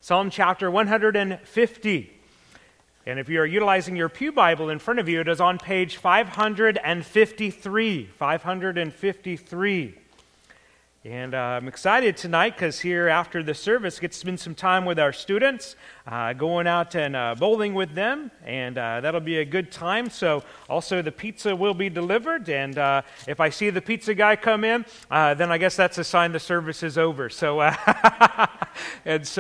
Psalm chapter 150. And if you are utilizing your pew Bible in front of you, it is on page 553. 553. And I'm excited tonight because here after the service, get to spend some time with our students, going out and bowling with them, and that'll be a good time. So also the pizza will be delivered, and if I see the pizza guy come in, then I guess that's a sign the service is over. So, just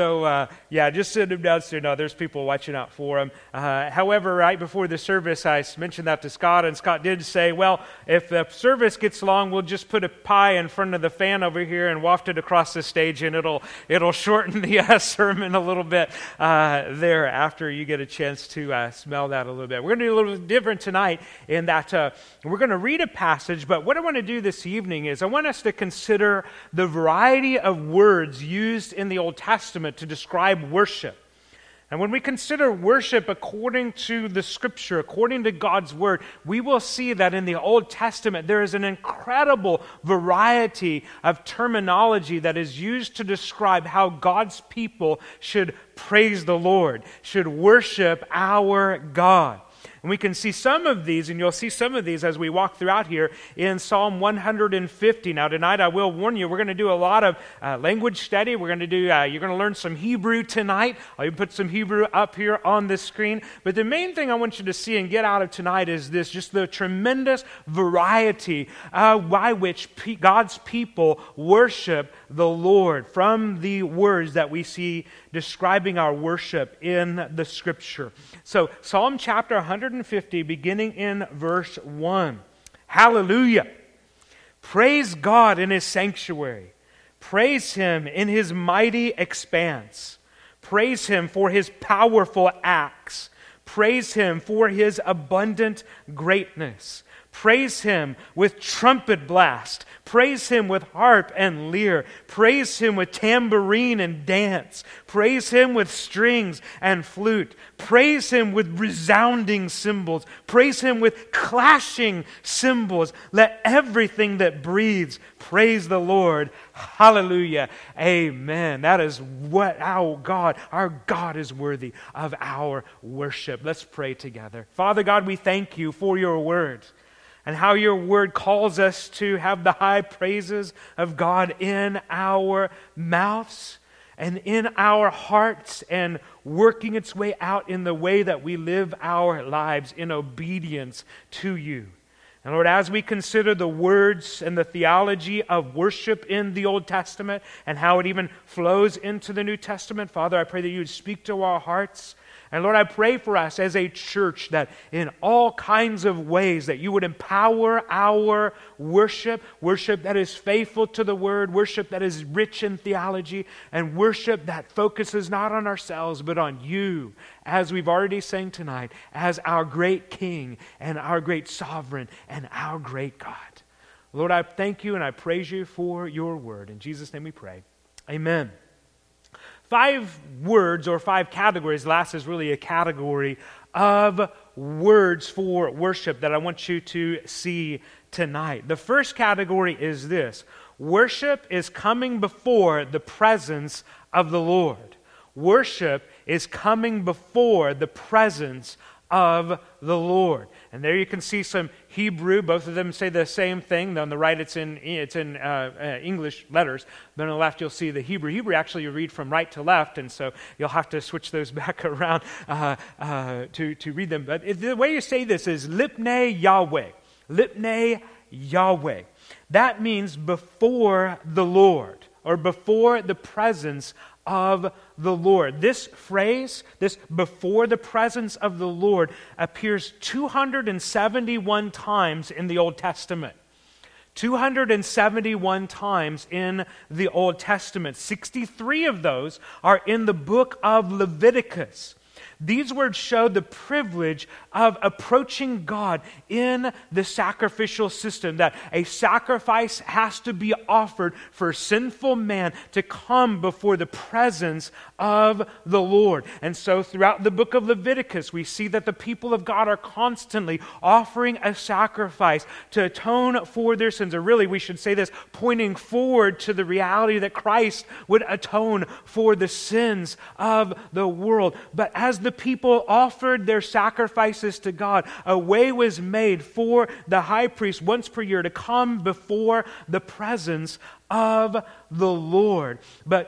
send him downstairs. No, there's people watching out for him. However, right before the service, I mentioned that to Scott, and Scott did say, well, if the service gets long, we'll just put a pie in front of the fan over here and waft it across the stage, and it'll shorten the sermon a little bit there after you get a chance to smell that a little bit. We're going to do a little bit different tonight in that we're going to read a passage, but what I want to do this evening is I want us to consider the variety of words used in the Old Testament to describe worship. And when we consider worship according to the Scripture, according to God's Word, we will see that in the Old Testament there is an incredible variety of terminology that is used to describe how God's people should praise the Lord, should worship our God. And we can see some of these, and you'll see some of these as we walk throughout here in Psalm 150. Now tonight I will warn you, we're going to do a lot of language study. We're going to do, you're going to learn some Hebrew tonight. I'll put some Hebrew up here on the screen. But the main thing I want you to see and get out of tonight is this, just the tremendous variety by which God's people worship the Lord from the words that we see describing our worship in the Scripture. So Psalm chapter 150, beginning in verse 1. Hallelujah! Praise God in His sanctuary. Praise Him in His mighty expanse. Praise Him for His powerful acts. Praise Him for His abundant greatness. Praise Him with trumpet blast. Praise Him with harp and lyre. Praise Him with tambourine and dance. Praise Him with strings and flute. Praise Him with resounding cymbals. Praise Him with clashing cymbals. Let everything that breathes praise the Lord. Hallelujah. Amen. That is what our God is worthy of our worship. Let's pray together. Father God, we thank You for Your word, and how Your word calls us to have the high praises of God in our mouths and in our hearts, and working its way out in the way that we live our lives in obedience to You. And Lord, as we consider the words and the theology of worship in the Old Testament and how it even flows into the New Testament, Father, I pray that You would speak to our hearts. And Lord, I pray for us as a church that in all kinds of ways that You would empower our worship that is faithful to the Word, worship that is rich in theology, and worship that focuses not on ourselves but on You, as we've already sang tonight, as our great King and our great Sovereign and our great God. Lord, I thank You and I praise You for Your word. In Jesus' name we pray. Amen. 5 words or 5 categories. Last is really a category of words for worship that I want you to see tonight. The first category is this: worship is coming before the presence of the Lord. Worship is coming before the presence of the Lord. And there you can see some Hebrew. Both of them say the same thing. On the right, it's in English letters. But on the left, you'll see the Hebrew. Hebrew actually you read from right to left, and so you'll have to switch those back around to read them. But the way you say this is Lipnei Yahweh. Lipnei Yahweh. That means before the Lord, or before the presence of the Lord. This phrase, this before the presence of the Lord, appears 271 times in the Old Testament. 271 times in the Old Testament. 63 of those are in the book of Leviticus. These words show the privilege of approaching God in the sacrificial system, that a sacrifice has to be offered for sinful man to come before the presence of the Lord. And so throughout the book of Leviticus, we see that the people of God are constantly offering a sacrifice to atone for their sins, or really we should say this, pointing forward to the reality that Christ would atone for the sins of the world. But as the people offered their sacrifices to God, a way was made for the high priest once per year to come before the presence of the Lord.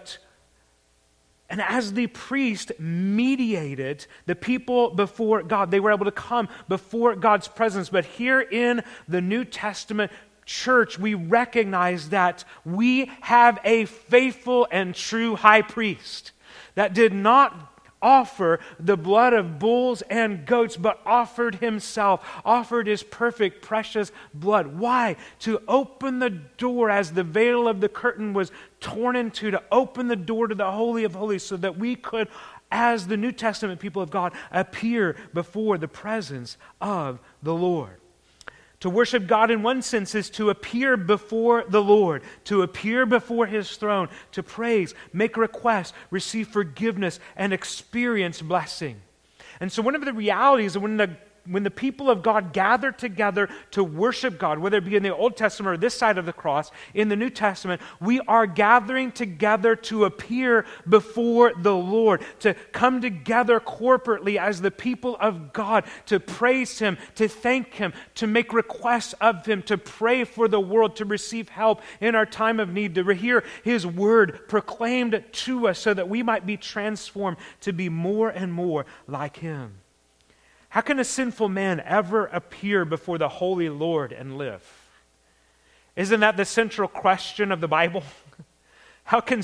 And as the priest mediated the people before God, they were able to come before God's presence. But here in the New Testament church, we recognize that we have a faithful and true high priest that did not offer the blood of bulls and goats, but offered himself, offered his perfect, precious blood. Why? To open the door as the veil of the curtain was torn in two, to open the door to the Holy of Holies so that we could, as the New Testament people of God, appear before the presence of the Lord. To worship God in one sense is to appear before the Lord, to appear before His throne, to praise, make requests, receive forgiveness, and experience blessing. And so one of the realities of when the people of God gather together to worship God, whether it be in the Old Testament or this side of the cross, in the New Testament, we are gathering together to appear before the Lord, to come together corporately as the people of God, to praise Him, to thank Him, to make requests of Him, to pray for the world, to receive help in our time of need, to hear His word proclaimed to us so that we might be transformed to be more and more like Him. How can a sinful man ever appear before the holy Lord and live? Isn't that the central question of the Bible? How can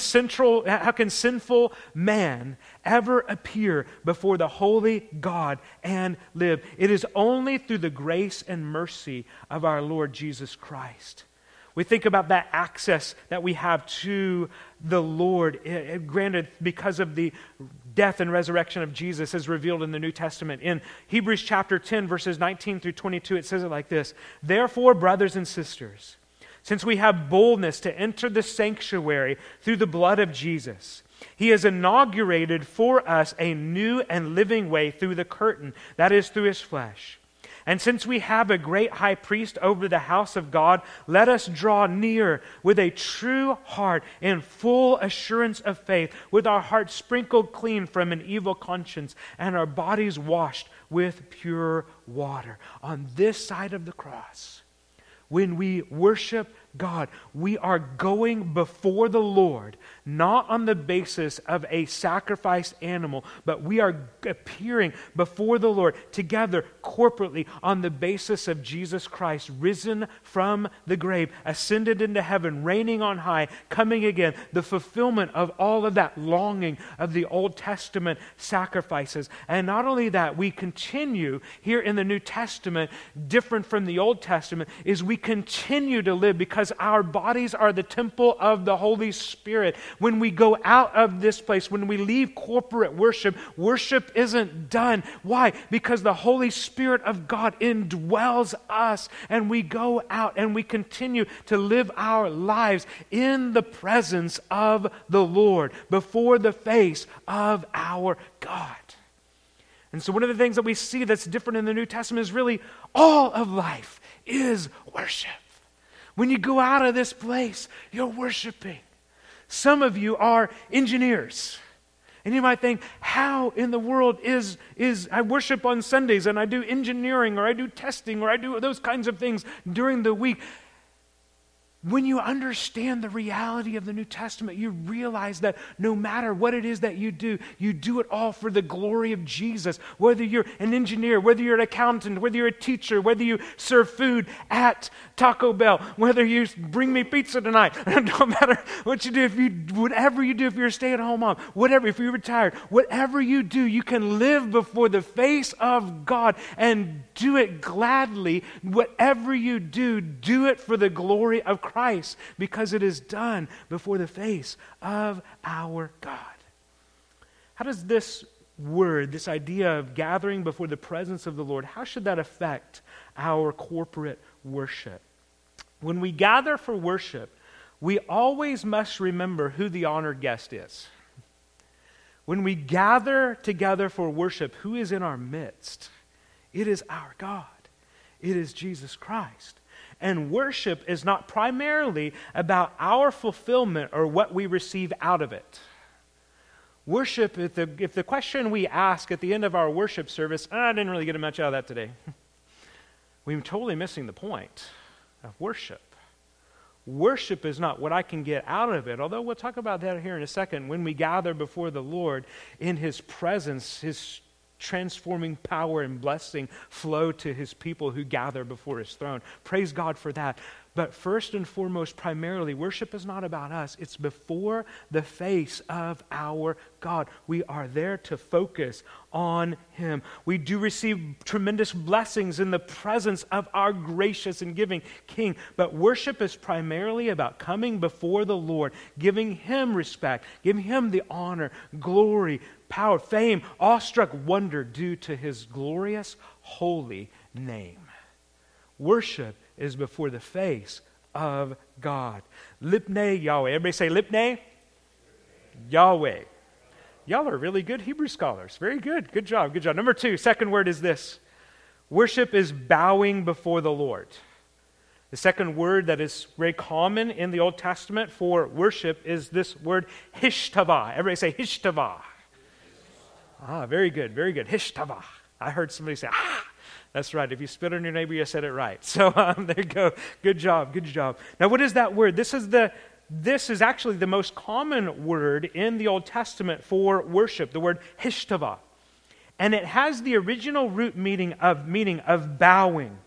sinful man ever appear before the holy God and live? It is only through the grace and mercy of our Lord Jesus Christ. We think about that access that we have to the Lord, granted because of the death and resurrection of Jesus as revealed in the New Testament. In Hebrews chapter 10, verses 19 through 22, it says it like this: "Therefore, brothers and sisters, since we have boldness to enter the sanctuary through the blood of Jesus, He has inaugurated for us a new and living way through the curtain, that is, through His flesh. And since we have a great high priest over the house of God, let us draw near with a true heart in full assurance of faith, with our hearts sprinkled clean from an evil conscience and our bodies washed with pure water." On this side of the cross, when we worship God, we are going before the Lord, not on the basis of a sacrificed animal, but we are appearing before the Lord together corporately on the basis of Jesus Christ, risen from the grave, ascended into heaven, reigning on high, coming again, the fulfillment of all of that longing of the Old Testament sacrifices. And not only that, we continue here in the New Testament, different from the Old Testament, is we continue to live because our bodies are the temple of the Holy Spirit. When we go out of this place, when we leave corporate worship, worship isn't done. Why? Because the Holy Spirit of God indwells us, and we go out and we continue to live our lives in the presence of the Lord, before the face of our God. And so one of the things that we see that's different in the New Testament is really all of life is worship. When you go out of this place, you're worshiping. Some of you are engineers. And you might think, how in the world is I worship on Sundays and I do engineering or I do testing or I do those kinds of things during the week? When you understand the reality of the New Testament, you realize that no matter what it is that you do it all for the glory of Jesus. Whether you're an engineer, whether you're an accountant, whether you're a teacher, whether you serve food at Taco Bell, whether you bring me pizza tonight, no matter what you do, whatever you do, if you're a stay-at-home mom, whatever, if you're retired, whatever you do, you can live before the face of God and do it gladly. Whatever you do it for the glory of Christ, because it is done before the face of our God. How does this word, this idea of gathering before the presence of the Lord, how should that affect our corporate worship? When we gather for worship, we always must remember who the honored guest is. When we gather together for worship, who is in our midst? It is our God. It is Jesus Christ. And worship is not primarily about our fulfillment or what we receive out of it. Worship, if the question we ask at the end of our worship service, I didn't really get much out of that today, we're totally missing the point of worship. Worship is not what I can get out of it, although we'll talk about that here in a second. When we gather before the Lord in His presence, His transforming power and blessing flow to His people who gather before His throne. Praise God for that. But first and foremost, primarily, worship is not about us. It's before the face of our God. We are there to focus on Him. We do receive tremendous blessings in the presence of our gracious and giving King. But worship is primarily about coming before the Lord, giving Him respect, giving Him the honor, glory, power, fame, awestruck wonder due to His glorious, holy name. Worship is before the face of God. Lipnei Yahweh. Everybody say Lipnei Yahweh. Y'all are really good Hebrew scholars. Very good. Good job. Good job. Number two, second word is this. Worship is bowing before the Lord. The second word that is very common in the Old Testament for worship is this word hishtavah. Everybody say hishtavah. Very good. Very good. Hishtavah. I heard somebody say, That's right. If you spit on your neighbor, you said it right. So there you go. Good job. Good job. Now, what is that word? This is actually the most common word in the Old Testament for worship, the word hishtavah. And it has the original root meaning of bowing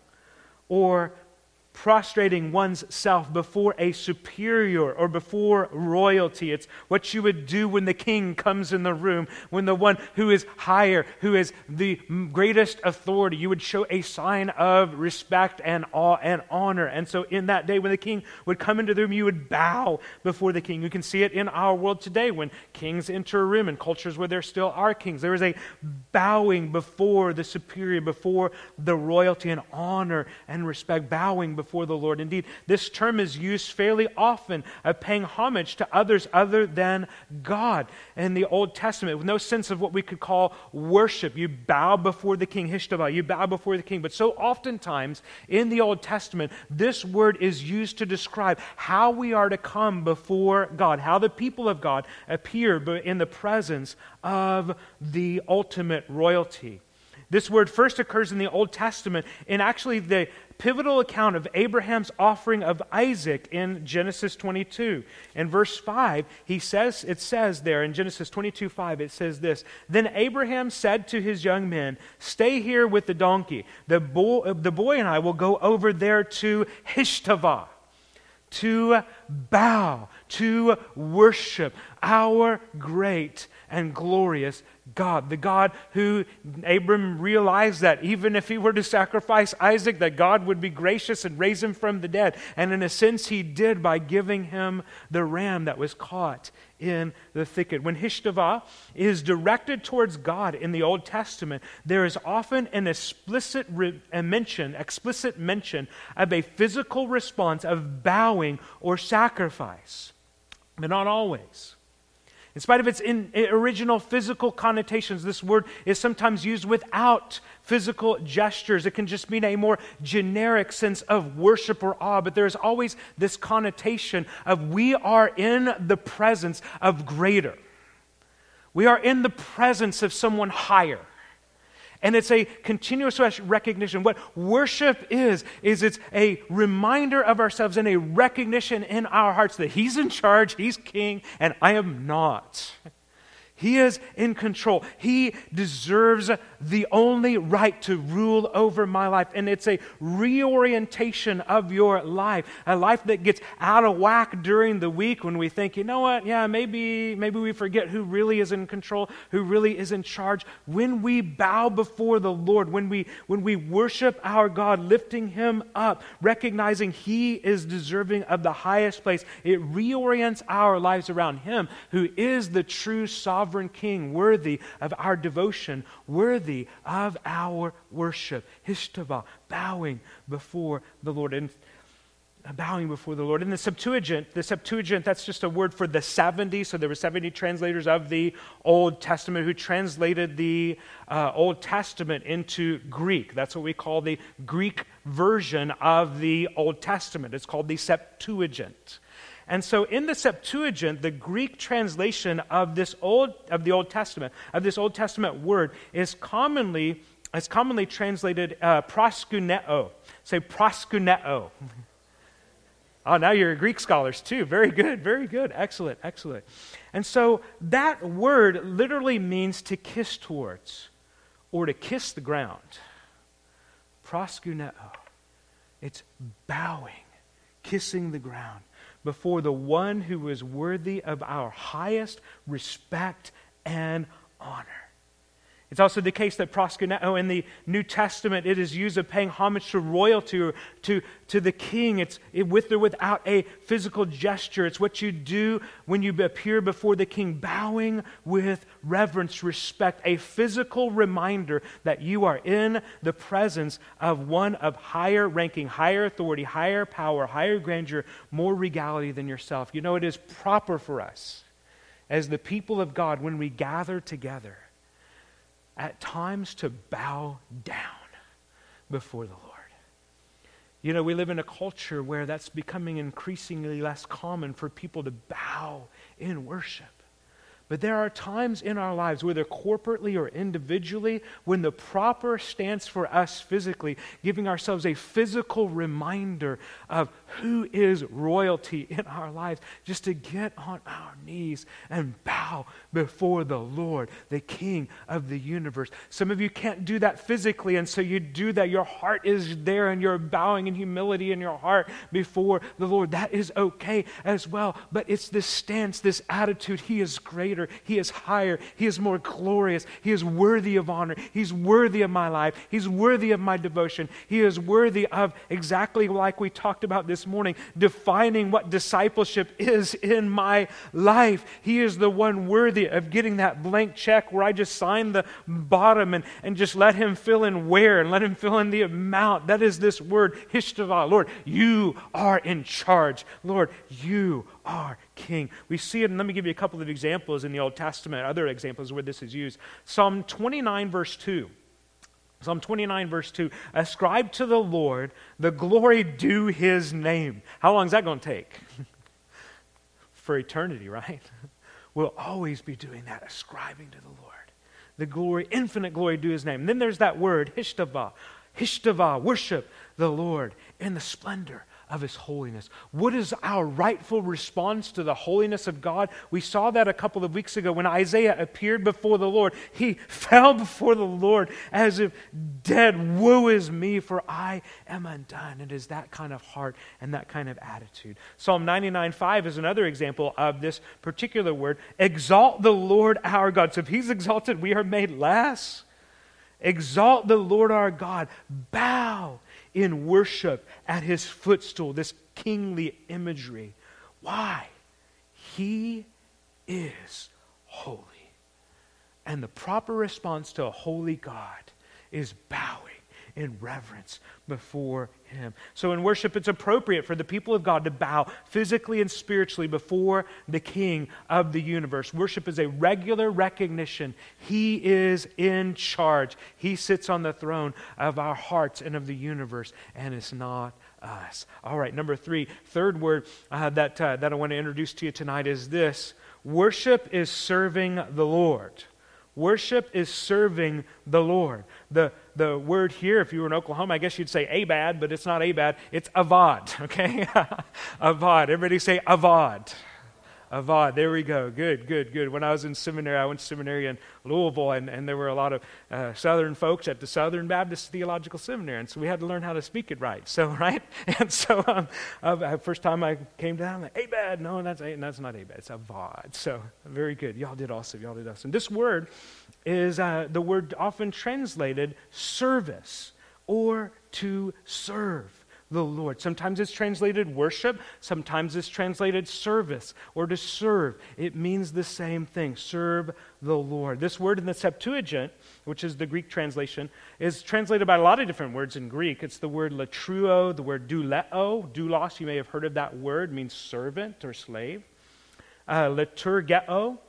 or prostrating one's self before a superior or before royalty. It's what you would do when the king comes in the room, when the one who is higher, who is the greatest authority. You would show a sign of respect and awe and honor. And so in that day when the king would come into the room, you would bow before the king. You can see it in our world today when kings enter a room in cultures where there still are kings. There is a bowing before the superior, before the royalty and honor and respect, bowing before the Lord. Indeed, this term is used fairly often of paying homage to others other than God. In the Old Testament, with no sense of what we could call worship, you bow before the king, hishtavah, you bow before the king. But so oftentimes in the Old Testament, this word is used to describe how we are to come before God, how the people of God appear in the presence of the ultimate royalty. This word first occurs in the Old Testament in actually the pivotal account of Abraham's offering of Isaac in Genesis 22. In verse 5, it says there in Genesis 22:5, it says this, "Then Abraham said to his young men, 'Stay here with the donkey. The boy and I will go over there to Hishtavah,'" to bow, to worship our great and glorious God, the God who Abram realized that even if he were to sacrifice Isaac, that God would be gracious and raise him from the dead. And in a sense, He did by giving him the ram that was caught in the thicket. When hishtavah is directed towards God in the Old Testament, there is often an explicit mention of a physical response of bowing or sacrifice, but not always. In spite of its original physical connotations, this word is sometimes used without physical gestures. It can just mean a more generic sense of worship or awe, but there's always this connotation of we are in the presence of greater. We are in the presence of someone higher. And it's a continuous recognition. What worship is it's a reminder of ourselves and a recognition in our hearts that He's in charge, He's king, and I am not. He is in control. He deserves the only right to rule over my life. And it's a reorientation of your life, a life that gets out of whack during the week when we think, you know what, yeah, maybe we forget who really is in control, who really is in charge. When we bow before the Lord, when we worship our God, lifting Him up, recognizing He is deserving of the highest place, it reorients our lives around Him who is the true sovereign sovereign King, worthy of our devotion, worthy of our worship. Hishtava, bowing before the Lord. And bowing before the Lord. In the Septuagint, that's just a word for the 70. So there were 70 translators of the Old Testament who translated the Old Testament into Greek. That's what we call the Greek version of the Old Testament. It's called the Septuagint. And so in the Septuagint, the Greek translation of the Old Testament, of this Old Testament word is commonly translated proskuneo. Say proskuneo. Oh, now you're Greek scholars too. Very good, very good. Excellent, excellent. And so that word literally means to kiss towards or to kiss the ground. Proskuneo. It's bowing, kissing the ground before the one who is worthy of our highest respect and honor. It's also the case that proskuneo in the New Testament, it is used of paying homage to royalty or to the king. It's with or without a physical gesture. It's what you do when you appear before the king, bowing with reverence, respect, a physical reminder that you are in the presence of one of higher ranking, higher authority, higher power, higher grandeur, more regality than yourself. You know, it is proper for us as the people of God when we gather together at times to bow down before the Lord. You know, we live in a culture where that's becoming increasingly less common for people to bow in worship. But there are times in our lives, whether corporately or individually, when the proper stance for us physically, giving ourselves a physical reminder of who is royalty in our lives, just to get on our knees and bow before the Lord, the King of the universe. Some of you can't do that physically, and so you do that. Your heart is there, and you're bowing in humility in your heart before the Lord. That is okay as well, but it's this stance, this attitude. He is greater. He is higher. He is more glorious. He is worthy of honor. He's worthy of my life. He's worthy of my devotion. He is worthy of, exactly like we talked about this morning, defining what discipleship is in my life. He is the one worthy of getting that blank check where I just sign the bottom and just let him fill in where and let him fill in the amount. That is this word, hishtava. Lord, you are in charge. Lord, you are King. We see it, and let me give you a couple of examples in the Old Testament, other examples where this is used. Psalm 29, verse 2. Psalm 29, verse 2. Ascribe to the Lord the glory due his name. How long is that going to take? For eternity, right? We'll always be doing that, ascribing to the Lord the glory, infinite glory due his name. And then there's that word, hishtava. Hishtava, worship the Lord in the splendor of his holiness. What is our rightful response to the holiness of God? We saw that a couple of weeks ago when Isaiah appeared before the Lord. He fell before the Lord as if dead. Woe is me, for I am undone. It is that kind of heart and that kind of attitude. Psalm 99:5 is another example of this particular word. Exalt the Lord our God. So if he's exalted, we are made less. Exalt the Lord our God. Bow in worship at his footstool, this kingly imagery. Why? He is holy. And the proper response to a holy God is bowing in reverence before him. So in worship, it's appropriate for the people of God to bow physically and spiritually before the King of the universe. Worship is a regular recognition. He is in charge. He sits on the throne of our hearts and of the universe, and it's not us. All right, number 3, third word that I want to introduce to you tonight is this. Worship is serving the Lord. Worship is serving the Lord. The word here, if you were in Oklahoma, I guess you'd say abad, but it's not abad, it's avad, okay? Avad. Everybody say avad. Avad. There we go. Good. When I was in seminary, I went to seminary in Louisville, and there were a lot of Southern folks at the Southern Baptist Theological Seminary, and so we had to learn how to speak it right. So, right? And so, first time I came down, I'm like, abad. No, that's not abad. It's avad. So, very good. Y'all did awesome. This word is the word often translated service or to serve the Lord. Sometimes it's translated worship. Sometimes it's translated service or to serve. It means the same thing. Serve the Lord. This word in the Septuagint, which is the Greek translation, is translated by a lot of different words in Greek. It's the word latruo, the word douleo. Doulos, you may have heard of that word, means servant or slave. Liturgeo.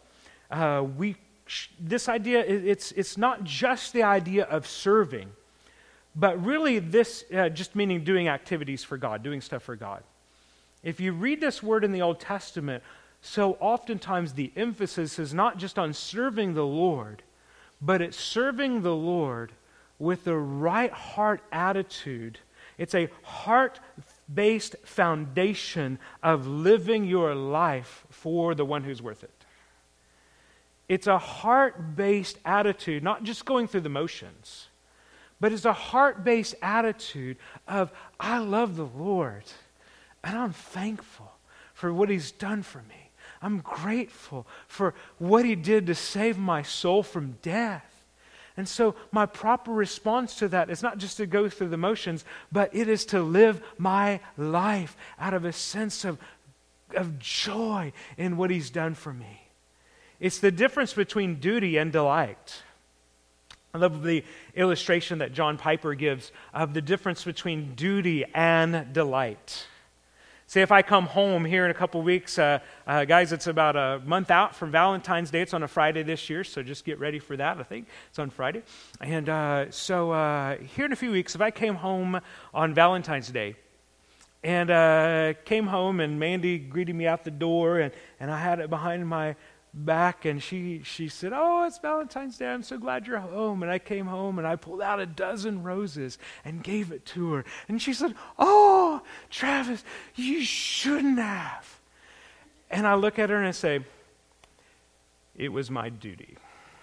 This idea, it's not just the idea of serving, but really this just meaning doing activities for God, doing stuff for God. If you read this word in the Old Testament, so oftentimes the emphasis is not just on serving the Lord, but it's serving the Lord with the right heart attitude. It's a heart-based foundation of living your life for the one who's worth it. It's a heart-based attitude, not just going through the motions, but it's a heart-based attitude of, I love the Lord, and I'm thankful for what He's done for me. I'm grateful for what He did to save my soul from death. And so my proper response to that is not just to go through the motions, but it is to live my life out of a sense of joy in what He's done for me. It's the difference between duty and delight. I love the illustration that John Piper gives of the difference between duty and delight. Say if I come home here in a couple weeks, guys, it's about a month out from Valentine's Day. It's on a Friday this year, so just get ready for that. I think it's on Friday. And so here in a few weeks, if I came home on Valentine's Day, and came home and Mandy greeted me out the door, and I had it behind my back, and she said, "Oh, it's Valentine's Day. I'm so glad you're home." And I came home and I pulled out a dozen roses and gave it to her. And she said, "Oh, Travis, you shouldn't have." And I look at her and I say, "It was my duty."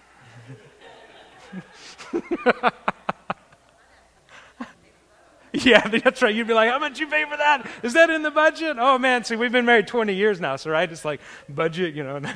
Yeah, that's right. You'd be like, "How much you pay for that? Is that in the budget?" Oh man, see, we've been married 20 years now, so right, it's like budget, you know.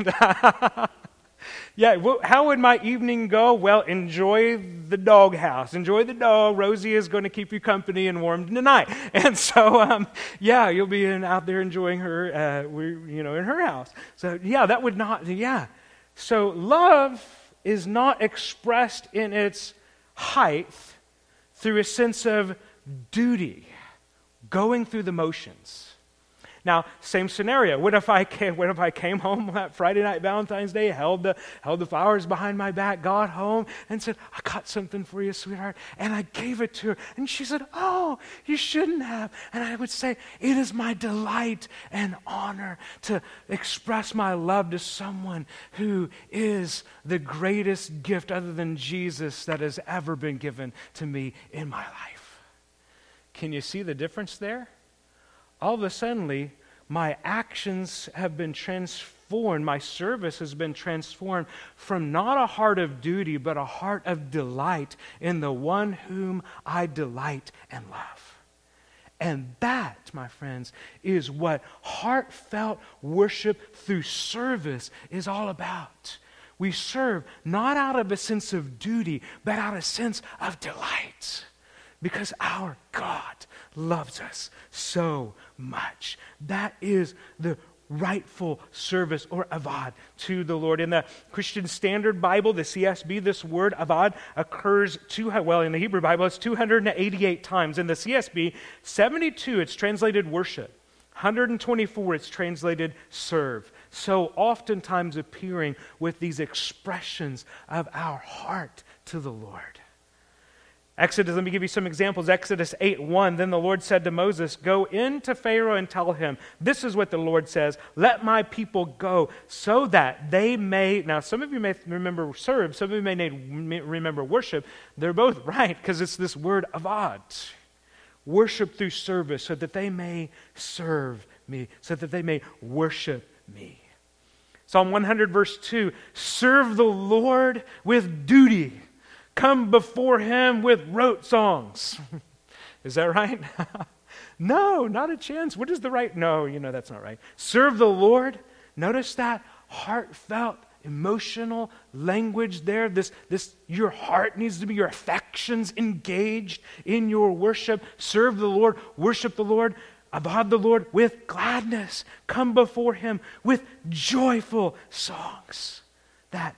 Yeah, well, how would my evening go? Well, enjoy the doghouse. Enjoy the dog. Rosie is going to keep you company and warm tonight. And so, yeah, you'll be out there enjoying her, in her house. So, yeah, that would not, yeah. So, love is not expressed in its height through a sense of duty, going through the motions. Now, same scenario. What if I came home that Friday night, Valentine's Day, held the flowers behind my back, got home, and said, "I got something for you, sweetheart," and I gave it to her, and she said, "Oh, you shouldn't have." And I would say, "It is my delight and honor to express my love to someone who is the greatest gift other than Jesus that has ever been given to me in my life." Can you see the difference there? All of a sudden, my actions have been transformed. My service has been transformed from not a heart of duty, but a heart of delight in the one whom I delight and love. And that, my friends, is what heartfelt worship through service is all about. We serve not out of a sense of duty, but out of a sense of delight. Because our God loves us so much. That is the rightful service or avad to the Lord. In the Christian Standard Bible, the CSB, this word avad occurs in the Hebrew Bible, it's 288 times. In the CSB, 72, it's translated worship. 124, it's translated serve. So oftentimes appearing with these expressions of our heart to the Lord. Exodus, let me give you some examples. Exodus 8:1, then the Lord said to Moses, "Go in to Pharaoh and tell him, this is what the Lord says, let my people go so that they may," now some of you may remember serve, some of you may remember worship. They're both right because it's this word avad. Worship through service so that they may serve me, so that they may worship me. Psalm 100 verse 2, serve the Lord with duty. Come before Him with rote songs. Is that right? No, not a chance. What is the right? No, that's not right. Serve the Lord. Notice that heartfelt, emotional language there. This, your heart needs to be, your affections engaged in your worship. Serve the Lord. Worship the Lord. Avad the Lord with gladness. Come before Him with joyful songs. That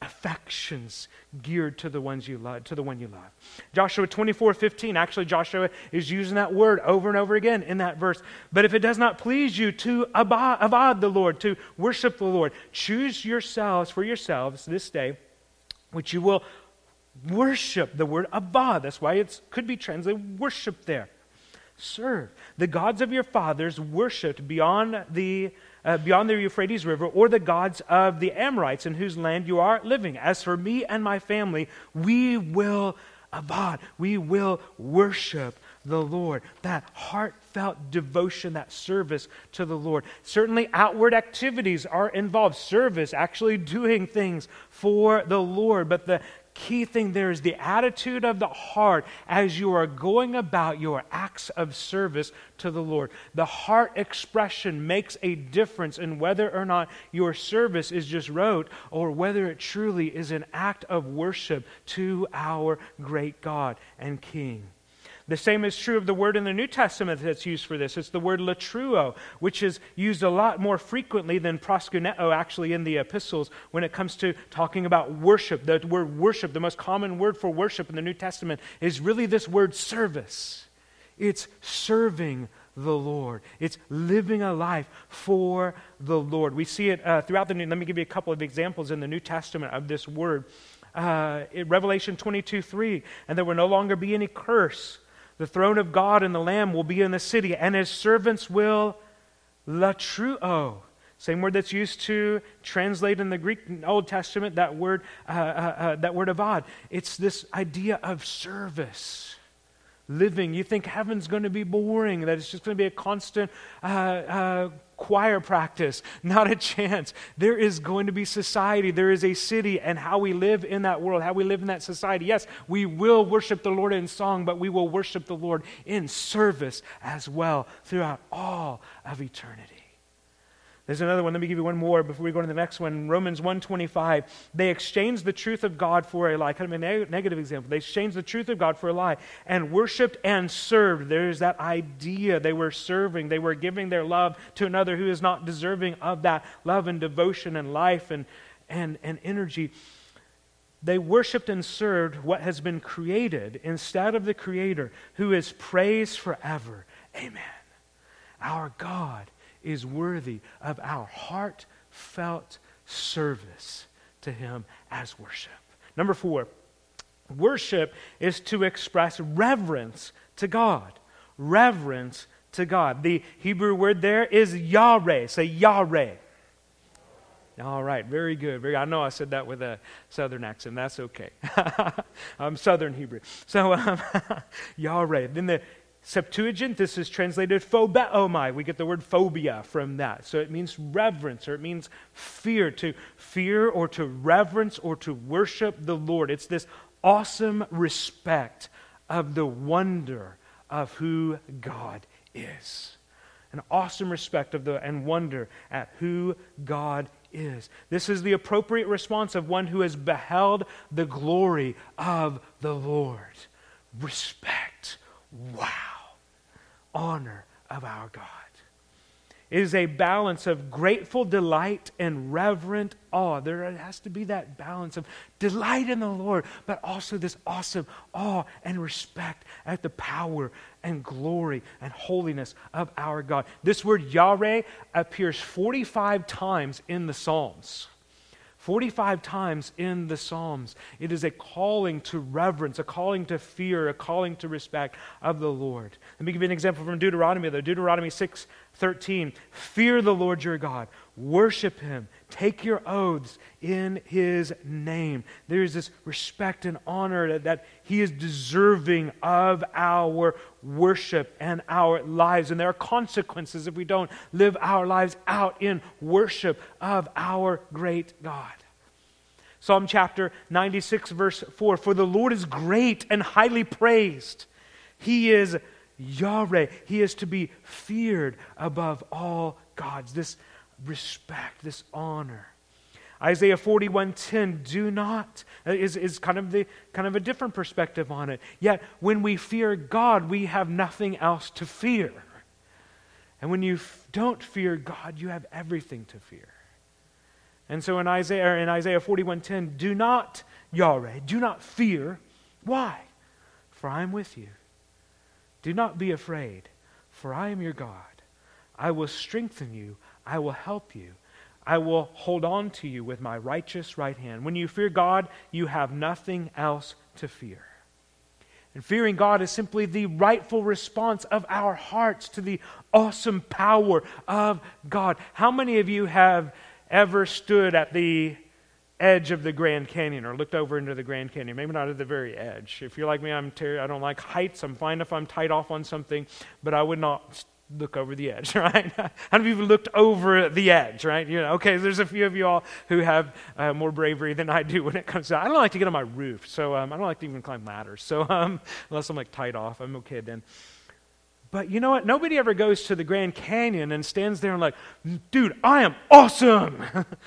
affections geared to the ones you love, to the one you love. Joshua 24:15, actually Joshua is using that word over and over again in that verse. But if it does not please you to abad the Lord, to worship the Lord, choose yourselves for yourselves this day, which you will worship. The word abad, that's why it could be translated worship there. Serve the gods of your fathers worshipped beyond the Euphrates River, or the gods of the Amorites in whose land you are living. As for me and my family, we will abad. We will worship the Lord. That heartfelt devotion, that service to the Lord. Certainly outward activities are involved. Service, actually doing things for the Lord. But the key thing there is the attitude of the heart as you are going about your acts of service to the Lord. The heart expression makes a difference in whether or not your service is just rote or whether it truly is an act of worship to our great God and King. The same is true of the word in the New Testament that's used for this. It's the word latruo, which is used a lot more frequently than proskuneo actually in the epistles when it comes to talking about worship. The word worship, the most common word for worship in the New Testament, is really this word service. It's serving the Lord. It's living a life for the Lord. We see it throughout the New. Let me give you a couple of examples in the New Testament of this word. In Revelation 22:3, and there will no longer be any curse. The throne of God and the Lamb will be in the city, and his servants will latruo. Same word that's used to translate in the Greek Old Testament, that word avad. It's this idea of service. Living. You think heaven's going to be boring, that it's just going to be a constant choir practice. Not a chance. There is going to be society. There is a city, and how we live in that world, how we live in that society. Yes, we will worship the Lord in song, but we will worship the Lord in service as well throughout all of eternity. There's another one. Let me give you one more before we go to the next one. Romans 1:25. They exchanged the truth of God for a lie. Kind of a negative example. They exchanged the truth of God for a lie and worshiped and served. There's that idea. They were serving. They were giving their love to another who is not deserving of that love and devotion and life and energy. They worshiped and served what has been created instead of the Creator, who is praised forever. Amen. Our God is worthy of our heartfelt service to Him as worship. Number 4, worship is to express reverence to God. Reverence to God. The Hebrew word there is Yahweh. Say Yahweh. All right, very good. I know I said that with a southern accent. That's okay. I'm Southern Hebrew. So, Yahweh. Then the Septuagint, this is translated phobeomai. We get the word phobia from that. So it means reverence, or it means fear, to fear or to reverence or to worship the Lord. It's this awesome respect of the wonder of who God is. An awesome respect of and wonder at who God is. This is the appropriate response of one who has beheld the glory of the Lord. Respect. Wow. Honor of our God. It is a balance of grateful delight and reverent awe. There has to be that balance of delight in the Lord, but also this awesome awe and respect at the power and glory and holiness of our God. This word Yahweh appears 45 times in the Psalms. 45 times in the Psalms. It is a calling to reverence, a calling to fear, a calling to respect of the Lord. Let me give you an example from Deuteronomy, though. Deuteronomy 6:13. Fear the Lord your God. Worship Him. Take your oaths in His name. There is this respect and honor that He is deserving of our worship and our lives. And there are consequences if we don't live our lives out in worship of our great God. Psalm chapter 96, verse 4. For the Lord is great and highly praised. He is Yahweh. He is to be feared above all gods. This respect, this honor. Isaiah 41:10, do not, is kind of a different perspective on it. Yet when we fear God, we have nothing else to fear. And when you don't fear God, you have everything to fear. And so in Isaiah 41:10, do not, Yahweh, do not fear. Why? For I am with you. Do not be afraid, for I am your God. I will strengthen you. I will help you. I will hold on to you with my righteous right hand. When you fear God, you have nothing else to fear. And fearing God is simply the rightful response of our hearts to the awesome power of God. How many of you have ever stood at the edge of the Grand Canyon or looked over into the Grand Canyon? Maybe not at the very edge. If you're like me, I don't like heights. I'm fine if I'm tied off on something, but I would not look over the edge, right? How many of you looked over the edge, right? Okay, there's a few of you all who have more bravery than I do when it comes to I don't like to get on my roof, so I don't like to even climb ladders. So unless I'm like tied off, I'm okay then. But you know what? Nobody ever goes to the Grand Canyon and stands there and like, dude, I am awesome.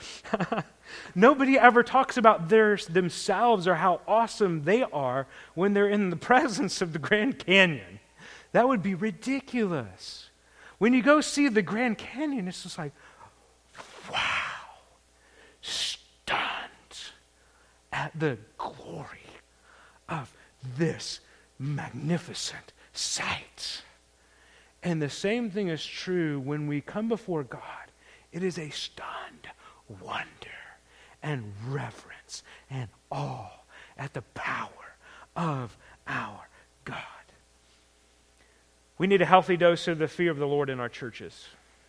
Nobody ever talks about themselves or how awesome they are when they're in the presence of the Grand Canyon. That would be ridiculous. When you go see the Grand Canyon, it's just like, wow, stunned at the glory of this magnificent sight. And the same thing is true when we come before God. It is a stunned wonder and reverence and awe at the power of our God. We need a healthy dose of the fear of the Lord in our churches.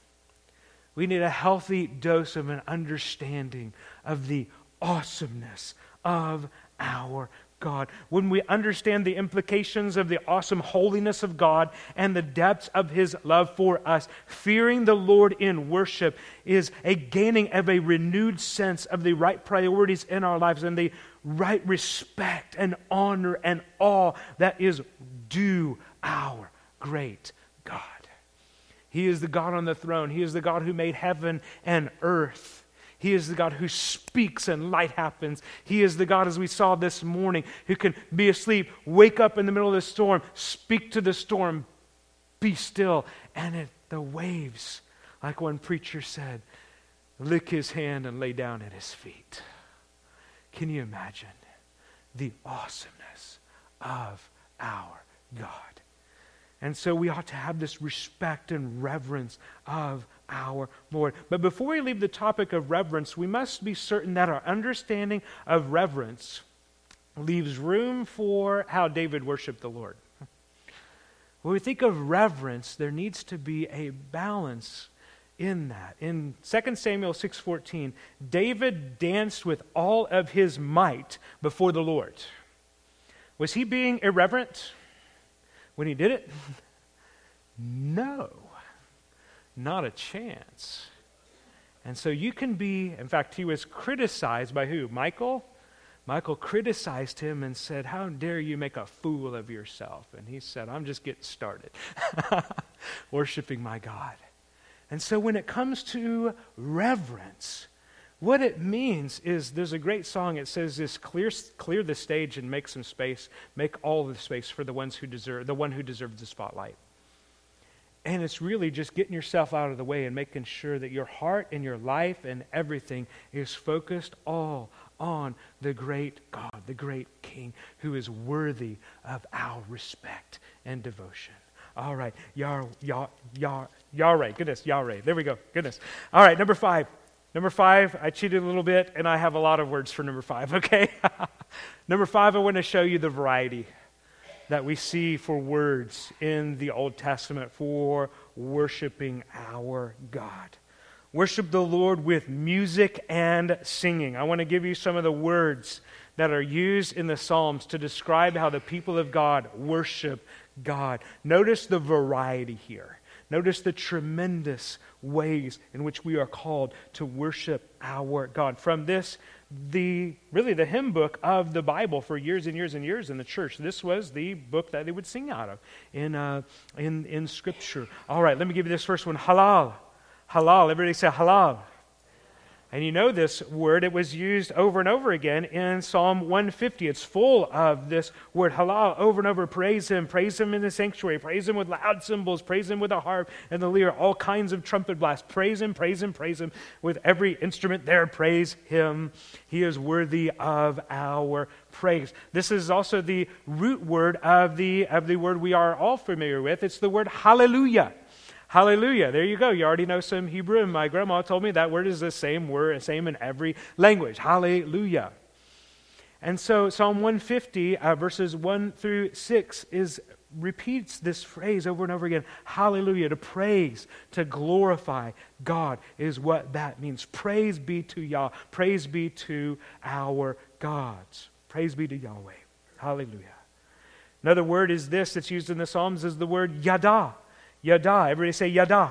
We need a healthy dose of an understanding of the awesomeness of our God. When we understand the implications of the awesome holiness of God and the depths of His love for us, fearing the Lord in worship is a gaining of a renewed sense of the right priorities in our lives and the right respect and honor and awe that is due our great God. He is the God on the throne. He is the God who made heaven and earth. He is the God who speaks and light happens. He is the God, as we saw this morning, who can be asleep, wake up in the middle of the storm, speak to the storm, be still, and the waves, like one preacher said, lick His hand and lay down at His feet. Can you imagine the awesomeness of our God? And so we ought to have this respect and reverence of our Lord. But before we leave the topic of reverence, we must be certain that our understanding of reverence leaves room for how David worshiped the Lord. When we think of reverence, there needs to be a balance in that. In 2 Samuel 6:14, David danced with all of his might before the Lord. Was he being irreverent when he did it? No, not a chance. And so you can be, in fact, he was criticized by who? Michal? Michal criticized him and said, how dare you make a fool of yourself? And he said, I'm just getting started, worshiping my God. And so when it comes to reverence, what it means is, there's a great song, it says this, clear the stage and make some space, make all the space for the one who deserves the spotlight. And it's really just getting yourself out of the way and making sure that your heart and your life and everything is focused all on the great God, the great King, who is worthy of our respect and devotion. All right, Yahweh, goodness, Yahweh, there we go, goodness. All right, number 5, I cheated a little bit, and I have a lot of words for number 5, okay? Number 5, I want to show you the variety that we see for words in the Old Testament for worshiping our God. Worship the Lord with music and singing. I want to give you some of the words that are used in the Psalms to describe how the people of God worship God. Notice the variety here. Notice the tremendous ways in which we are called to worship our God. From this, the hymn book of the Bible for years and years and years in the church. This was the book that they would sing out of in Scripture. All right, let me give you this first one. Halal. Halal. Everybody say halal. And you know this word, it was used over and over again in Psalm 150. It's full of this word halal over and over. Praise him in the sanctuary, praise him with loud cymbals, praise him with a harp and the lyre, all kinds of trumpet blasts. Praise him with every instrument there. Praise him. He is worthy of our praise. This is also the root word of the word we are all familiar with. It's the word hallelujah. Hallelujah. There you go. You already know some Hebrew, and my grandma told me that word is the same word, same in every language. Hallelujah. And so Psalm 150, verses 1 through 6, repeats this phrase over and over again. Hallelujah. To praise, to glorify God is what that means. Praise be to Yah. Praise be to our gods. Praise be to Yahweh. Hallelujah. Another word is this that's used in the Psalms is the word yada. Yada. Everybody say yada.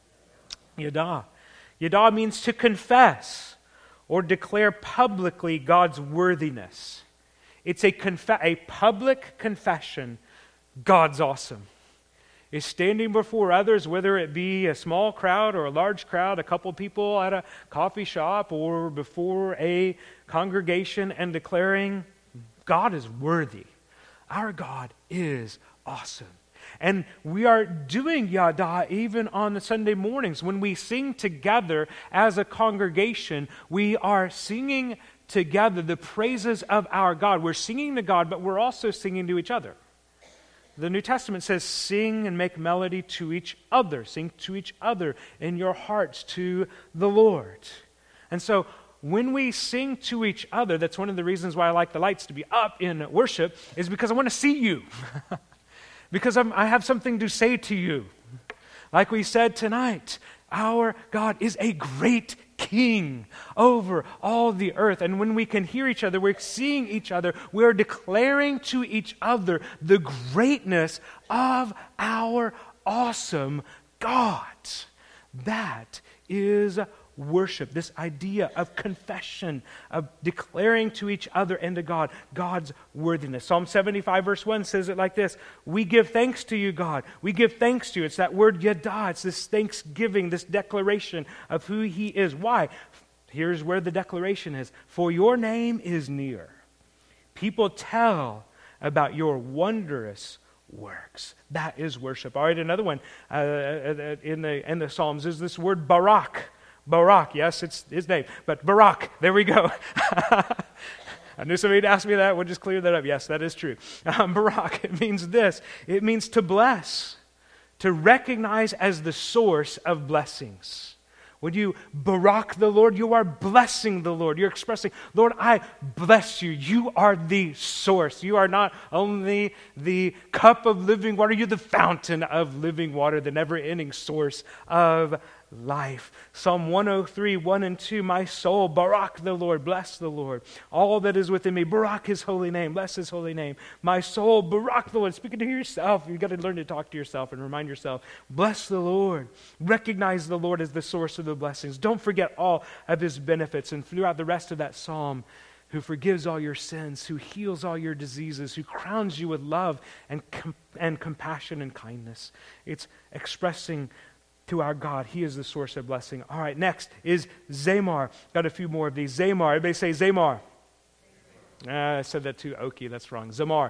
Yada. Yada means to confess or declare publicly God's worthiness. It's a public confession. God's awesome. It's standing before others, whether it be a small crowd or a large crowd, a couple people at a coffee shop or before a congregation, and declaring God is worthy. Our God is awesome. And we are doing yada even on the Sunday mornings. When we sing together as a congregation, we are singing together the praises of our God. We're singing to God, but we're also singing to each other. The New Testament says, sing and make melody to each other. Sing to each other in your hearts to the Lord. And so when we sing to each other, that's one of the reasons why I like the lights to be up in worship, is because I want to see you. Because I have something to say to you. Like we said tonight, our God is a great King over all the earth. And when we can hear each other, we're seeing each other, we're declaring to each other the greatness of our awesome God. That is worship, this idea of confession, of declaring to each other and to God, God's worthiness. Psalm 75 verse 1 says it like this: we give thanks to you, God. We give thanks to you. It's that word yada. It's this thanksgiving, this declaration of who he is. Why? Here's where the declaration is. For your name is near. People tell about your wondrous works. That is worship. All right, another one in the Psalms is this word barak. Barak, yes, it's his name, but Barak, there we go. I knew somebody would ask me that. We'll just clear that up. Yes, that is true. Barak, it means this. It means to bless, to recognize as the source of blessings. When you barak the Lord, you are blessing the Lord. You're expressing, Lord, I bless you. You are the source. You are not only the cup of living water, you're the fountain of living water, the never-ending source of life. Psalm 103, 1 and 2, my soul, barak the Lord, bless the Lord. All that is within me, barak his holy name, bless his holy name. My soul, barak the Lord. Speaking to yourself, you've got to learn to talk to yourself and remind yourself, bless the Lord. Recognize the Lord as the source of the blessings. Don't forget all of his benefits. And throughout the rest of that psalm, who forgives all your sins, who heals all your diseases, who crowns you with love and compassion and kindness. It's expressing to our God, he is the source of blessing. All right, next is Zamar. Got a few more of these. Zamar, everybody say Zamar. I said that too oaky, that's wrong. Zamar.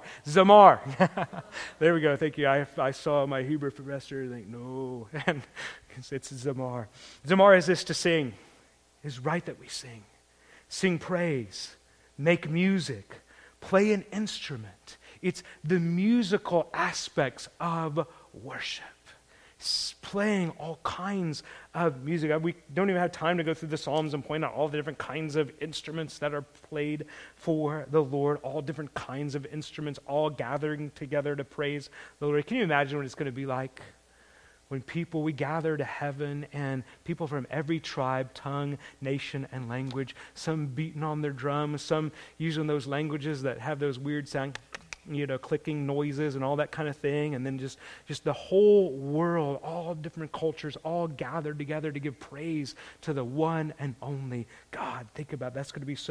There we go, thank you. I saw my Hebrew professor and think, no, and it's Zamar. Zamar is this: to sing. It's right that we sing. Sing praise, make music, play an instrument. It's the musical aspects of worship. Playing all kinds of music. We don't even have time to go through the Psalms and point out all the different kinds of instruments that are played for the Lord, all different kinds of instruments, all gathering together to praise the Lord. Can you imagine what it's going to be like when we gather to heaven and people from every tribe, tongue, nation, and language, some beating on their drums, some using those languages that have those weird sound, clicking noises and all that kind of thing, and then just the whole world, all different cultures, all gathered together to give praise to the one and only God. Think about it. That's going to be so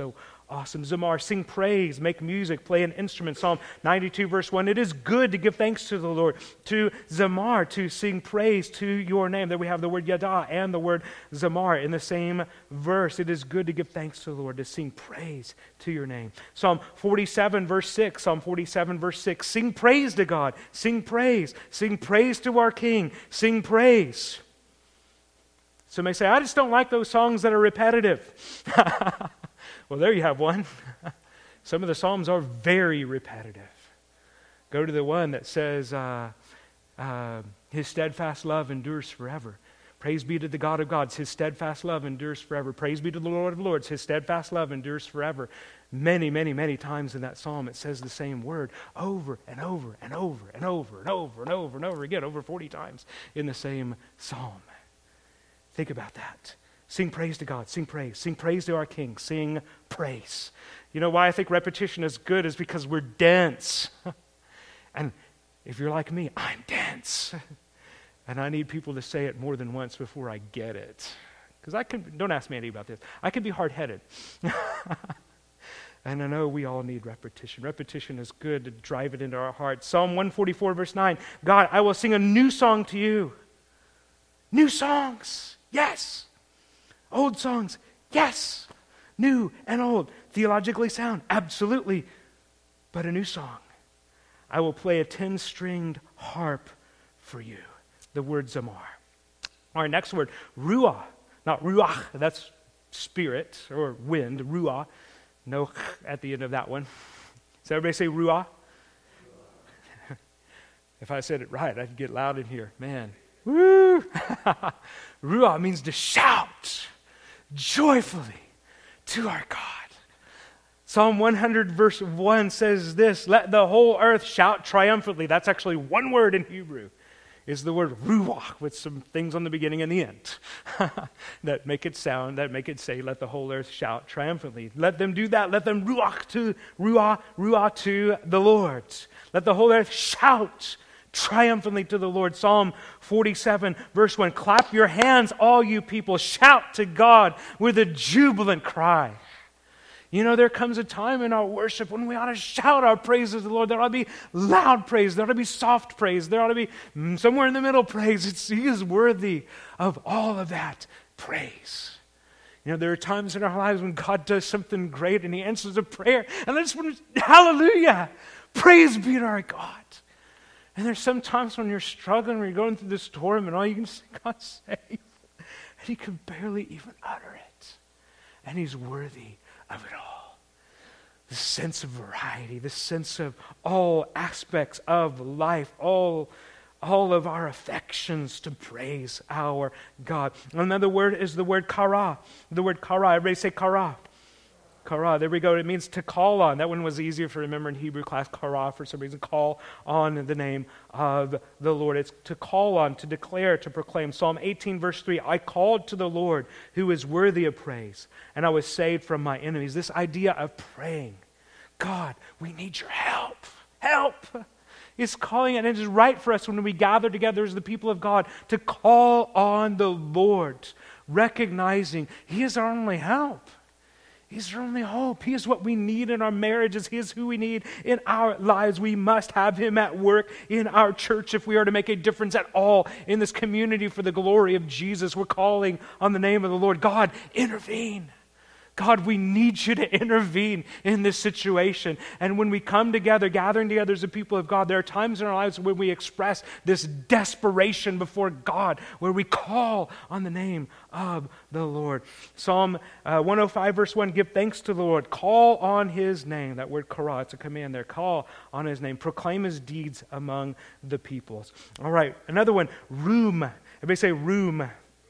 awesome. Zamar, sing praise, make music, play an instrument. Psalm 92 verse 1, it is good to give thanks to the Lord. To Zamar, to sing praise to your name. There we have the word yada and the word Zamar in the same verse. It is good to give thanks to the Lord, to sing praise to your name. Psalm 47 verse 6, Psalm 47 verse 6, sing praise to God, sing praise to our King, sing praise. Some may say, I just don't like those songs that are repetitive. Well, there you have one. Some of the Psalms are very repetitive. Go to the one that says, His steadfast love endures forever. Praise be to the God of gods. His steadfast love endures forever. Praise be to the Lord of lords. His steadfast love endures forever. Many, many, many times in that psalm it says the same word over and over and over and over and over and over and over again, over 40 times in the same psalm. Think about that. Sing praise to God. Sing praise. Sing praise to our King. Sing praise. You know why I think repetition is good is because we're dense. And if you're like me, I'm dense. And I need people to say it more than once before I get it. Because don't ask me anything about this, I can be hard-headed. And I know we all need repetition. Repetition is good to drive it into our hearts. Psalm 144 verse 9, God, I will sing a new song to you. New songs, yes. Old songs, yes. New and old, theologically sound, absolutely. But a new song. I will play a 10-stringed harp for you. The word zamar. All right, next word, ruah. Not ruach, that's spirit or wind, ruah. No at the end of that one. Does everybody say ruah? If I said it right, I'd get loud in here. Man, woo! Ruah means to shout joyfully to our God. Psalm 100 verse 1 says this, let the whole earth shout triumphantly. That's actually one word in Hebrew. Is the word ruach with some things on the beginning and the end that make it sound, that make it say, let the whole earth shout triumphantly. Let them do that. Let them ruach to the Lord. Let the whole earth shout triumphantly to the Lord. Psalm 47 verse 1, clap your hands, all you people. Shout to God with a jubilant cry. You know, there comes a time in our worship when we ought to shout our praises to the Lord. There ought to be loud praise. There ought to be soft praise. There ought to be somewhere in the middle praise. He is worthy of all of that praise. You know, there are times in our lives when God does something great and He answers a prayer. And that's when, hallelujah, praise be to our God. And there's some times when you're struggling, when you're going through the storm and all you can say, God save. And you can barely even utter it. And He's worthy of it all. The sense of variety, the sense of all aspects of life, all of our affections to praise our God. Another word is the word kara. The word kara, everybody say kara. Kara, there we go. It means to call on. That one was easier to remember in Hebrew class. Kara, for some reason, call on the name of the Lord. It's to call on, to declare, to proclaim. Psalm 18 verse 3, I called to the Lord who is worthy of praise, and I was saved from my enemies. This idea of praying, God, we need your help. Help! Is calling, and it is right for us when we gather together as the people of God to call on the Lord, recognizing He is our only help. He's our only hope. He is what we need in our marriages. He is who we need in our lives. We must have Him at work in our church if we are to make a difference at all in this community for the glory of Jesus. We're calling on the name of the Lord. God, intervene. God, we need you to intervene in this situation. And when we come together, gathering together as a people of God, there are times in our lives when we express this desperation before God, where we call on the name of the Lord. Psalm 105 verse 1, give thanks to the Lord. Call on His name. That word kara, it's a command there. Call on His name. Proclaim His deeds among the peoples. All right, another one, room. Everybody say room.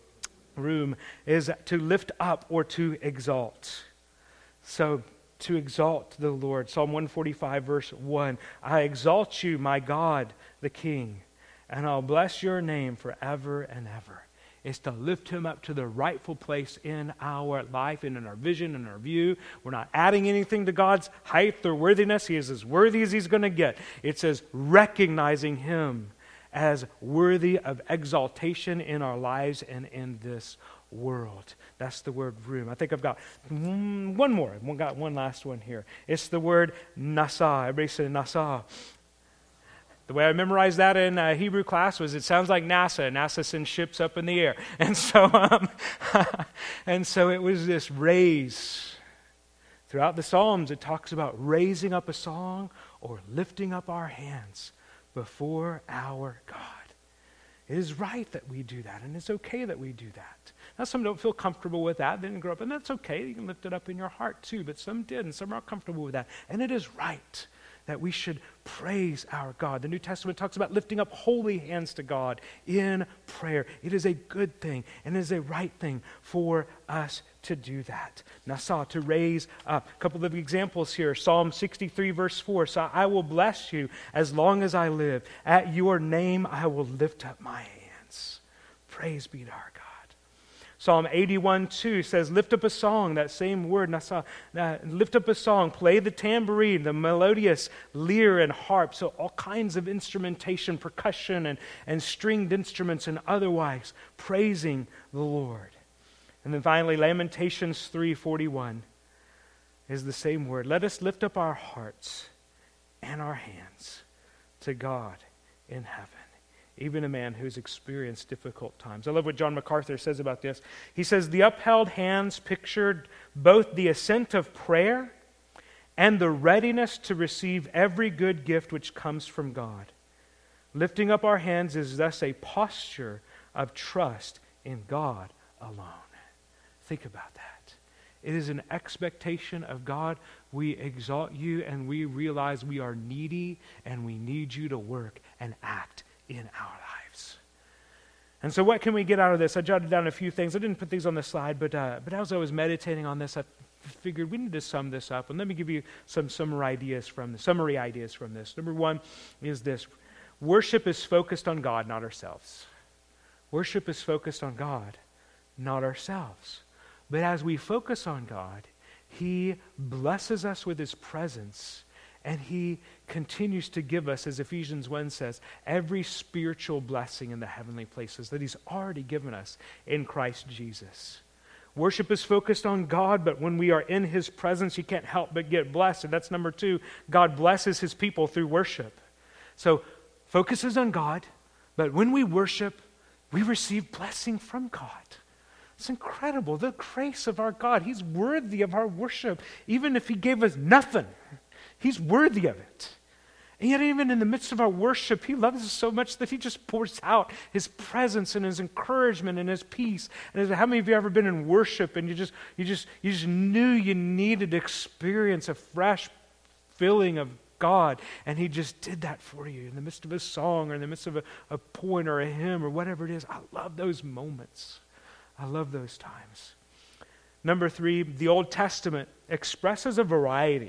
Room is to lift up or to exalt. So, to exalt the Lord. Psalm 145 verse 1. I exalt you, my God, the King, and I'll bless your name forever and ever. It's to lift Him up to the rightful place in our life and in our vision and our view. We're not adding anything to God's height or worthiness. He is as worthy as He's going to get. It says recognizing Him as worthy of exaltation in our lives and in this world. That's the word room. I think I've got one more. I've got one last one here. It's the word nasa. Everybody say nasa. The way I memorized that in Hebrew class was it sounds like NASA. NASA sends ships up in the air. And so, it was this raise. Throughout the Psalms, it talks about raising up a song or lifting up our hands before our God. It is right that we do that, and it's okay that we do that. Now, some don't feel comfortable with that. They didn't grow up, and that's okay. You can lift it up in your heart too, but some did, and some aren't comfortable with that. And it is right that we should praise our God. The New Testament talks about lifting up holy hands to God in prayer. It is a good thing, and it is a right thing for us to do that. Nasa, to raise up. A couple of examples here. Psalm 63, verse 4. So I will bless you as long as I live. At your name I will lift up my hands. Praise be to our God. Psalm 81:2 says, lift up a song, that same word, nasa, lift up a song, play the tambourine, the melodious lyre and harp, so all kinds of instrumentation, percussion and stringed instruments and otherwise praising the Lord. And then finally, Lamentations 3:41 is the same word. Let us lift up our hearts and our hands to God in heaven. Even a man who's experienced difficult times. I love what John MacArthur says about this. He says, the upheld hands pictured both the assent of prayer and the readiness to receive every good gift which comes from God. Lifting up our hands is thus a posture of trust in God alone. Think about that. It is an expectation of God. We exalt you and we realize we are needy and we need you to work and act in our lives. And so what can we get out of this? I jotted down a few things. I didn't put these on the slide, but as I was meditating on this, I figured we need to sum this up. And let me give you some summary ideas from this. Number one is this. Worship is focused on God, not ourselves. Worship is focused on God, not ourselves. But as we focus on God, He blesses us with His presence. And He continues to give us, as Ephesians 1 says, every spiritual blessing in the heavenly places that He's already given us in Christ Jesus. Worship is focused on God, but when we are in His presence, you can't help but get blessed. And that's number two. God blesses His people through worship. So focus is on God, but when we worship, we receive blessing from God. It's incredible, the grace of our God. He's worthy of our worship, even if He gave us nothing. He's worthy of it. And yet even in the midst of our worship, He loves us so much that He just pours out His presence and His encouragement and His peace. And how many of you ever been in worship and you just knew you needed to experience a fresh filling of God, and He just did that for you in the midst of a song or in the midst of a poem or a hymn or whatever it is. I love those moments. I love those times. Number three, the Old Testament expresses a variety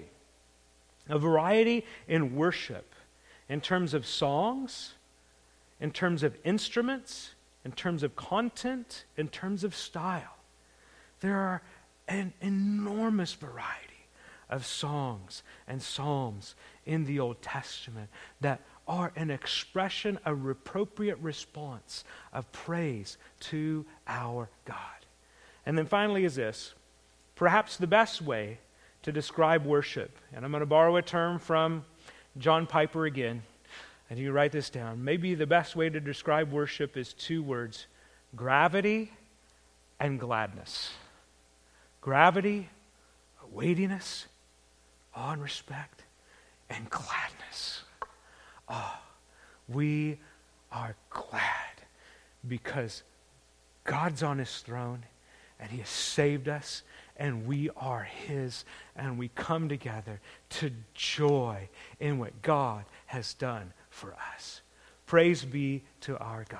in worship, in terms of songs, in terms of instruments, in terms of content, in terms of style. There are an enormous variety of songs and psalms in the Old Testament that are an expression, a appropriate response of praise to our God. And then finally is this, perhaps the best way to describe worship. And I'm going to borrow a term from John Piper again. And you write this down. Maybe the best way to describe worship is two words: gravity and gladness. Gravity, weightiness, awe and respect, and gladness. Oh, we are glad because God's on His throne and He has saved us, and we are His, and we come together to joy in what God has done for us. Praise be to our God.